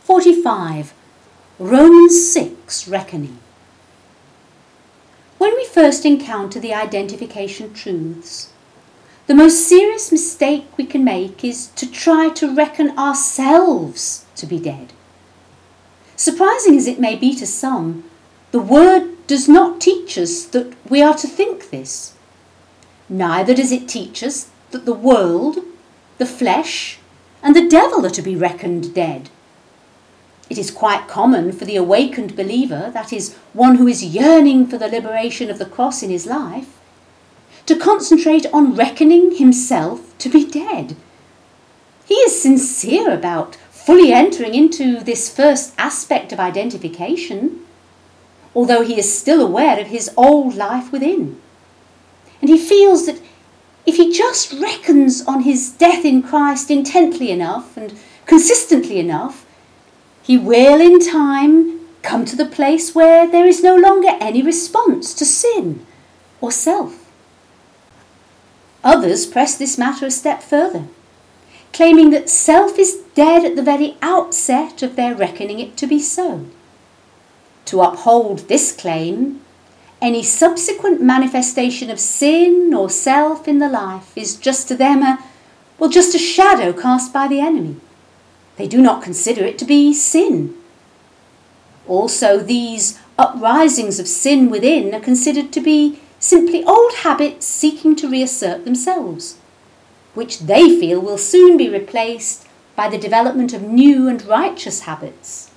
45. Romans 6, Reckoning. When we first encounter the identification truths, the most serious mistake we can make is to try to reckon ourselves to be dead. Surprising as it may be to some, the Word does not teach us that we are to think this. Neither does it teach us that the world, the flesh, and the devil are to be reckoned dead. It is quite common for the awakened believer, that is, one who is yearning for the liberation of the cross in his life, to concentrate on reckoning himself to be dead. He is sincere about fully entering into this first aspect of identification, although he is still aware of his old life within. And he feels that if he just reckons on his death in Christ intently enough and consistently enough, he will in time come to the place where there is no longer any response to sin or self. Others press this matter a step further, claiming that self is dead at the very outset of their reckoning it to be so. To uphold this claim, any subsequent manifestation of sin or self in the life is just to them just a shadow cast by the enemy. They do not consider it to be sin. Also, these uprisings of sin within are considered to be simply old habits seeking to reassert themselves, which they feel will soon be replaced by the development of new and righteous habits.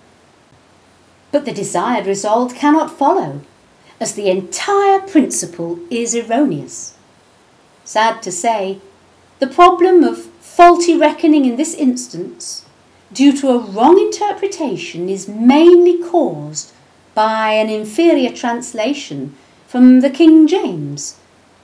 But the desired result cannot follow, as the entire principle is erroneous. Sad to say, the problem of faulty reckoning in this instance, due to a wrong interpretation, is mainly caused by an inferior translation from the King James.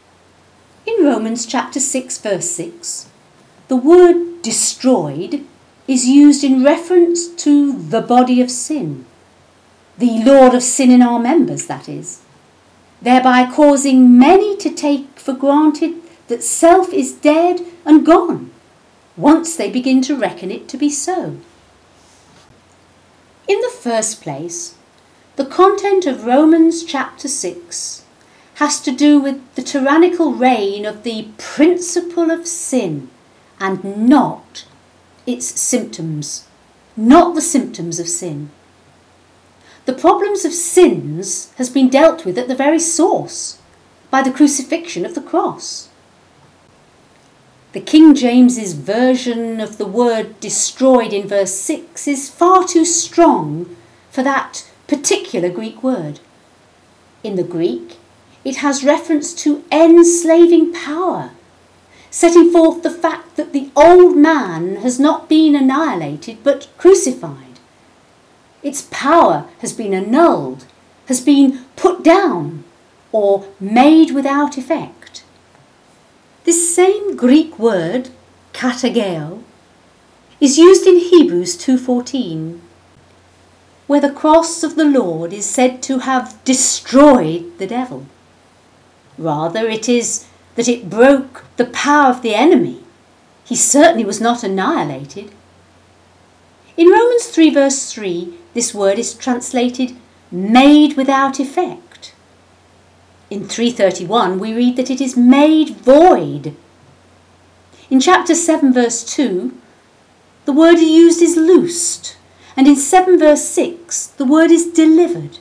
In Romans chapter 6, verse 6, the word destroyed is used in reference to the body of sin, the Lord of sin in our members, that is, thereby causing many to take for granted that self is dead and gone once they begin to reckon it to be so. In the first place, the content of Romans chapter 6 has to do with the tyrannical reign of the principle of sin and not its symptoms, not the symptoms of sin. The problems of sins has been dealt with at the very source by the crucifixion of the cross. The King James's version of the word destroyed in verse 6 is far too strong for that particular Greek word. In the Greek, it has reference to enslaving power, setting forth the fact that the old man has not been annihilated but crucified. Its power has been annulled, has been put down, or made without effect. This same Greek word, katageo, is used in Hebrews 2:14, where the cross of the Lord is said to have destroyed the devil. Rather, it is that it broke the power of the enemy. He certainly was not annihilated. In Romans 3 verse 3, this word is translated made without effect. In 3:31, we read that it is made void. In chapter 7 verse 2, the word used is loosed, and in 7 verse 6, the word is delivered.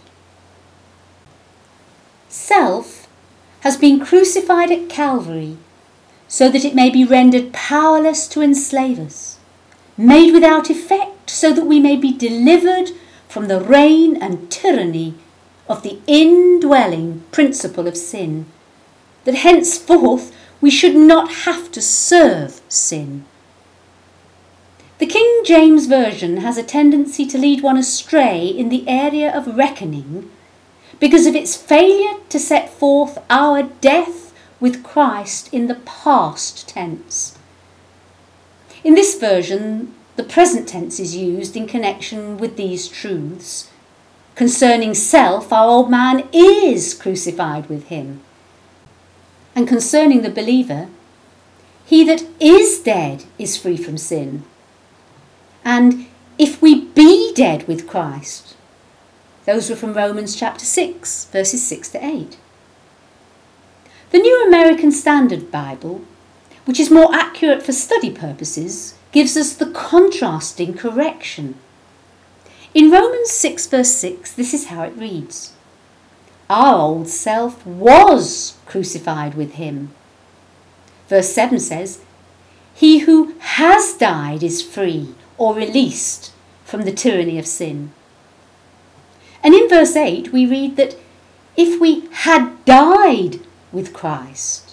Self has been crucified at Calvary so that it may be rendered powerless to enslave us, made without effect so that we may be delivered from the reign and tyranny of the indwelling principle of sin, that henceforth we should not have to serve sin. The King James Version has a tendency to lead one astray in the area of reckoning because of its failure to set forth our death with Christ in the past tense. In this version, the present tense is used in connection with these truths. Concerning self, our old man is crucified with him. And concerning the believer, he that is dead is free from sin. And if we be dead with Christ? Those were from Romans chapter 6, verses 6 to 8. The New American Standard Bible, which is more accurate for study purposes, gives us the contrasting correction. In Romans 6 verse 6, this is how it reads. Our old self was crucified with him. Verse 7 says, he who has died is free or released from the tyranny of sin. And in verse 8 we read that if we had died with Christ.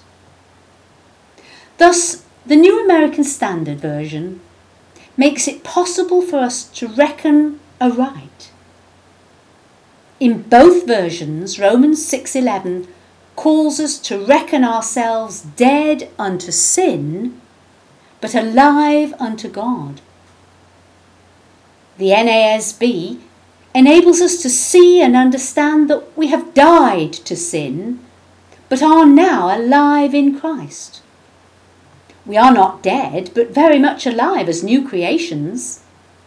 Thus, the New American Standard Version makes it possible for us to reckon aright. In both versions, Romans 6:11 calls us to reckon ourselves dead unto sin, but alive unto God. The NASB enables us to see and understand that we have died to sin, but are now alive in Christ. We are not dead, but very much alive as new creations.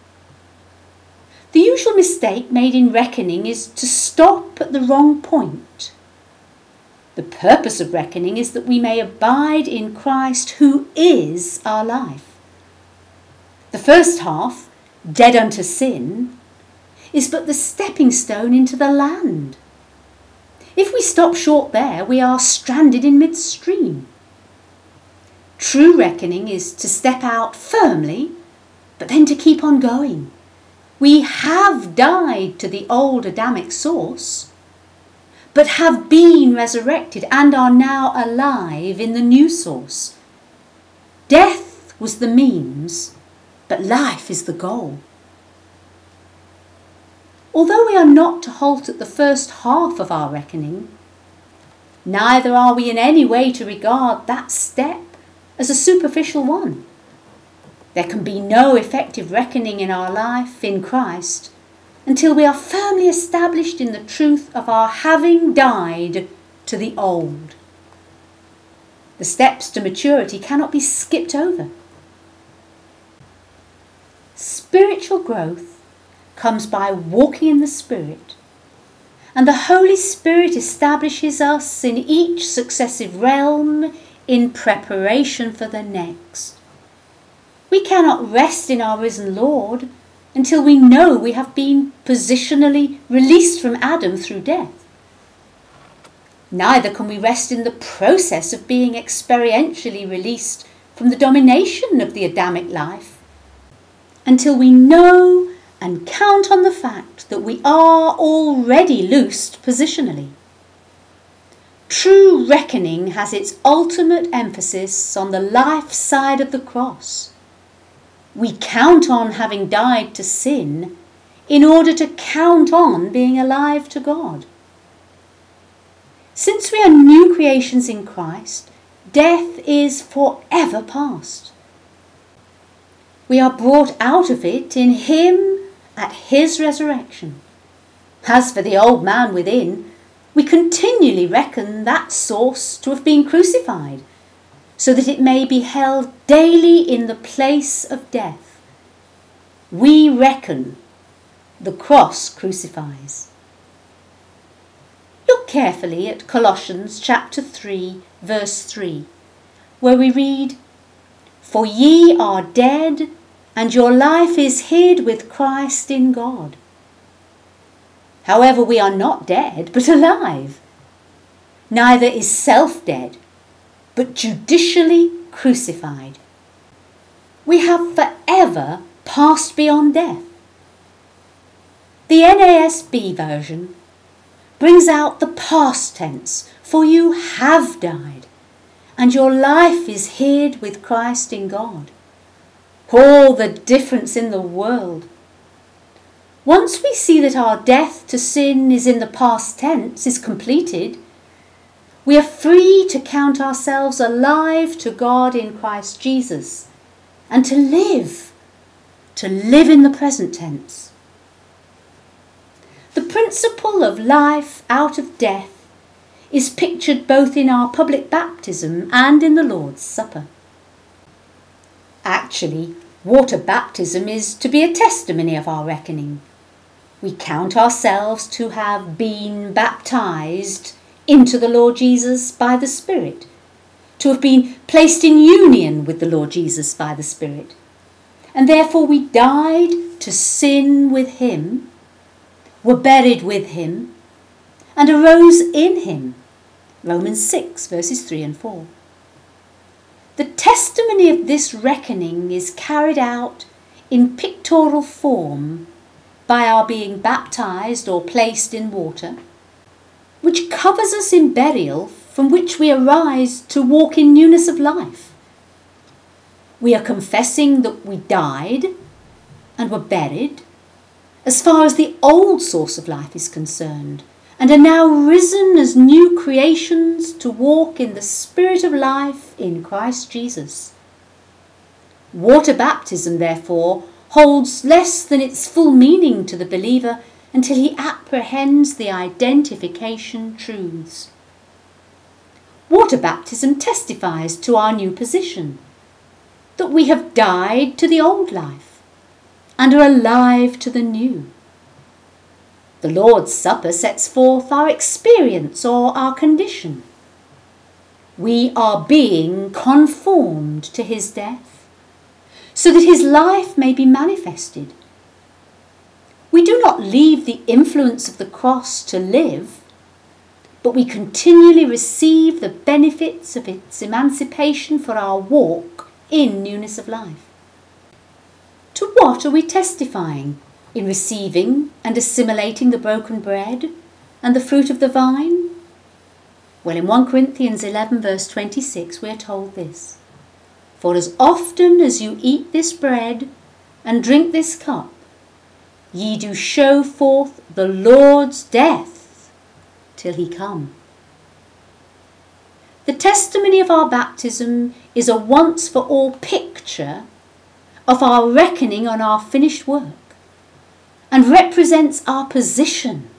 The usual mistake made in reckoning is to stop at the wrong point. The purpose of reckoning is that we may abide in Christ, who is our life. The first half, dead unto sin, is but the stepping stone into the land. If we stop short there, we are stranded in midstream. True reckoning is to step out firmly, but then to keep on going. We have died to the old Adamic source, but have been resurrected and are now alive in the new source. Death was the means, but life is the goal. Although we are not to halt at the first half of our reckoning, neither are we in any way to regard that step as a superficial one. There can be no effective reckoning in our life in Christ until we are firmly established in the truth of our having died to the old. The steps to maturity cannot be skipped over. Spiritual growth comes by walking in the Spirit, and the Holy Spirit establishes us in each successive realm in preparation for the next. We cannot rest in our risen Lord until we know we have been positionally released from Adam through death. Neither can we rest in the process of being experientially released from the domination of the Adamic life until we know and count on the fact that we are already loosed positionally. True reckoning has its ultimate emphasis on the life side of the cross. We count on having died to sin in order to count on being alive to God. Since we are new creations in Christ, death is forever past. We are brought out of it in Him at His resurrection. As for the old man within, we continually reckon that source to have been crucified, so that it may be held daily in the place of death. We reckon the cross crucifies. Look carefully at Colossians chapter 3, verse 3, where we read, "For ye are dead, and your life is hid with Christ in God." However, we are not dead, but alive. Neither is self dead, but judicially crucified. We have forever passed beyond death. The NASB version brings out the past tense, for you have died, and your life is hid with Christ in God. All the difference in the world. Once we see that our death to sin is in the past tense, is completed, we are free to count ourselves alive to God in Christ Jesus and to live in the present tense. The principle of life out of death is pictured both in our public baptism and in the Lord's Supper. Actually, water baptism is to be a testimony of our reckoning. We count ourselves to have been baptized into the Lord Jesus by the Spirit, to have been placed in union with the Lord Jesus by the Spirit. And therefore we died to sin with him, were buried with him, and arose in him. Romans 6, verses 3 and 4. The testimony of this reckoning is carried out in pictorial form by our being baptized or placed in water, which covers us in burial, from which we arise to walk in newness of life. We are confessing that we died and were buried as far as the old source of life is concerned, and are now risen as new creations to walk in the Spirit of life in Christ Jesus. Water baptism, therefore, holds less than its full meaning to the believer until he apprehends the identification truths. Water baptism testifies to our new position, that we have died to the old life and are alive to the new. The Lord's Supper sets forth our experience or our condition. We are being conformed to his death, so that his life may be manifested. We do not leave the influence of the cross to live, but we continually receive the benefits of its emancipation for our walk in newness of life. To what are we testifying in receiving and assimilating the broken bread and the fruit of the vine? Well, in 1 Corinthians 11 verse 26 we are told this: "For as often as you eat this bread and drink this cup, ye do show forth the Lord's death till he come." The testimony of our baptism is a once-for-all picture of our reckoning on our finished work and represents our position.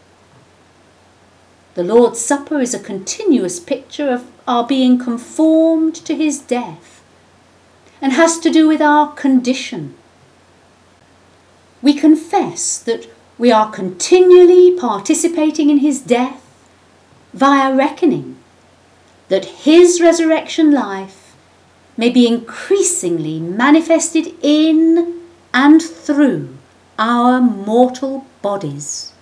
The Lord's Supper is a continuous picture of our being conformed to his death and has to do with our condition. We confess that we are continually participating in his death via reckoning, that his resurrection life may be increasingly manifested in and through our mortal bodies.